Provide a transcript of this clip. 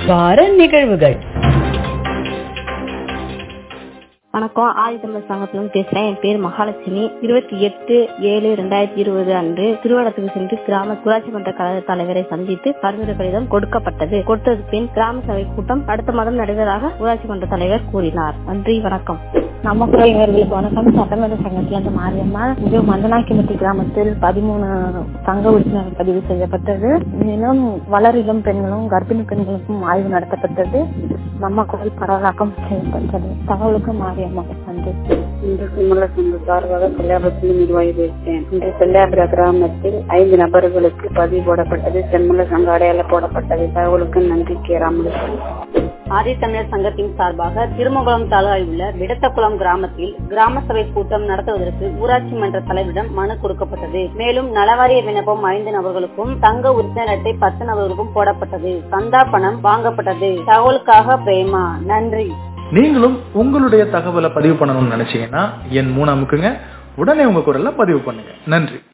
வார நிகழ்வுகள். வணக்கம், ஆதித்தமிழர் சங்கத்திலிருந்து பேசுறேன். என் பேர் மகாலட்சுமி. 28/7/2020 அன்று திருவள்ளத்துக்கு சென்று கிராம ஊராட்சி மன்ற கழக தலைவரை சந்தித்து பரிந்துரை கடிதம் கொடுக்கப்பட்டது. கொடுத்தது பின் கிராம சபை கூட்டம் அடுத்த மாதம் நடைபெறுவதாக ஊராட்சி மன்ற தலைவர் கூறினார். நன்றி, வணக்கம். நம்ம இவர்களுக்கு வணக்கம். சட்டமன்ற சங்கத்திலிருந்து மாரியம்மா. இது மந்தனாக்கிமட்டி கிராமத்தில் 13 சங்க உறுப்பினர்கள் பதிவு செய்யப்பட்டது. மேலும் வளரிலும் பெண்களும் கர்ப்பிணி பெண்களுக்கும் ஆய்வு நடத்தப்பட்டது. நம்ம கோயில் பரவலாக்கம் செய்யப்பட்டது. தகவலுக்கு மாரியம்மா நன்றி. இன்று சிம்மல சங்க சார்பாக செல்லாபுரத்தில் நிர்வாகி பேசுகிறேன். இன்று செல்லாபுர கிராமத்தில் 5 நபர்களுக்கு பதிவு போடப்பட்டது. செம்மல சங்க அடையாள போடப்பட்டது. தகவலுக்கு நன்றி. கேராமலுக்கு ஆதித்தமிழர் சங்கத்தின் சார்பாக திருமகுளம் தாலுகாவில் உள்ள விடத்தக்குளம் கிராமத்தில் கிராம சபை கூட்டம் நடத்துவதற்கு ஊராட்சி மன்ற தலைவரிடம் மனு கொடுக்கப்பட்டது. மேலும் நலவாரிய விண்ணப்பம் 5 நபர்களுக்கும் தங்க உறுப்பினர் அட்டை 10 நபர்களுக்கும் போடப்பட்டது. சந்தா பணம் வாங்கப்பட்டது. தகவலுக்காக பிரேமா. நன்றி. நீங்களும் உங்களுடைய தகவலை பதிவு பண்ணணும்னு நினைச்சீங்கன்னா என் 3 அமுக்குங்க. உடனே உங்க குரல்ல பதிவு பண்ணுங்க. நன்றி.